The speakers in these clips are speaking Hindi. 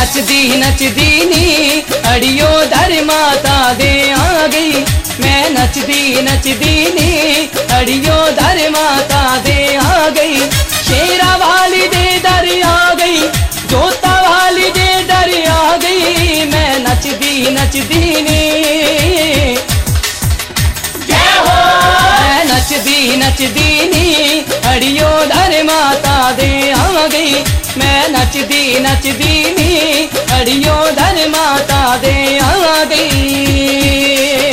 नचदी नचदी नी अड़ियो धर माता दे आ गई। मैं नचदी नचदी नी अड़ियो धर माता दे आ गई। शेरा वाली दे दर आ गई, जोता वाली दे दर आ गई। मैं नचदी नचदी नी जय हो। मैं नचदी नचदी नी अड़ियो धर माता दे आ गई। मैं नचदी नचदी नी अड़ियो धर माता दे आ गई।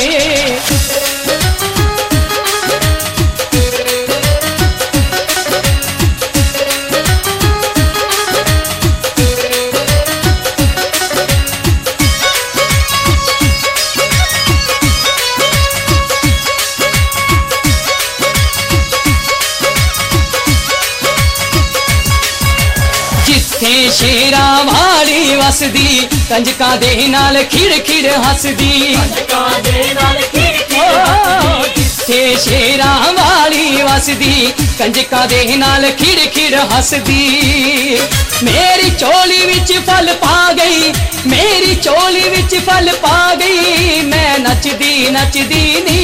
जिथे शेरा वाली वसदी, कंजका दे नाल खिड़ खिड़ हसदी। जिथे शेरा वाली वसदी, कंजका दे नाल खिड़ खिड़ हसदी। मेरी चोली विच फल पा गई, मेरी चोली विच फल पा गई। मैं नचदी नचदी नी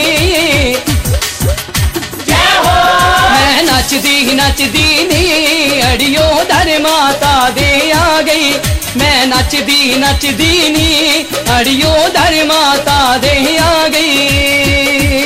मैं नचदी नचदी नी अड़ियो धर माता दे आ गई। मैं नचदी नचदी नी अड़ियो धर माता दे आ गई।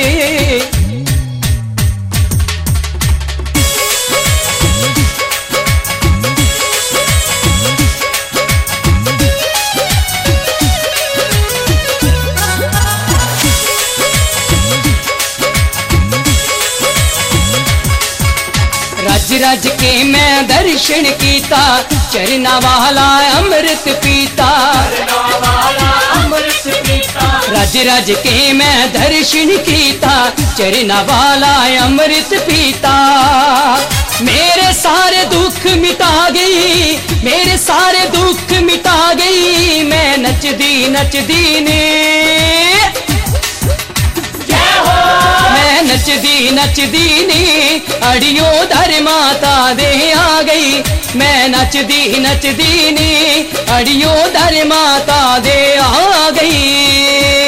रज रज के मैं दर्शन कीता, चरना वाला अमृत पीता। रज रज के मैं दर्शन कीता, चरना वाला अमृत पीता। मेरे सारे दुख मिटा गई, मेरे सारे दुख मिटा गई। मैं नचदी नचदी ने मैं नचदी नचदी नी अड़ियो धर माता दे आ गई। मैं नचदी नचदी नी अड़ियो धर माता दे आ गई।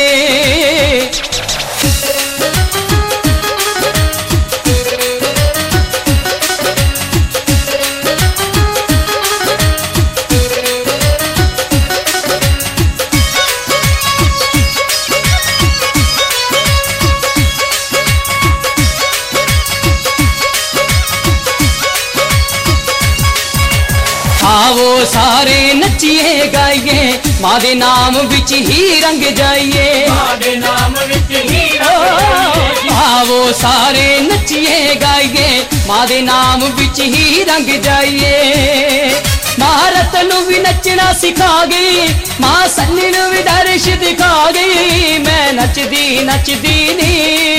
आओ सारे नचिए गाइए, मां दे नाम विच ही रंग जाइए। आओ सारे नचिए गाइए, मां दे नाम विच ही रंग जाइए। महारत नू भी नचना सिखा गई, मां सन्नी नू भी दर्श दिखा गई। मैं नचदी नचदी नी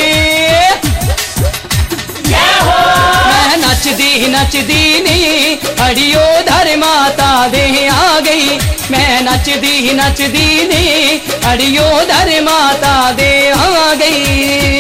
मैं नचदी नचदी नी अड़ियो धर माता दे आ गई। मैं नचदी नचदी नी अड़ियो धर माता दे आ गई।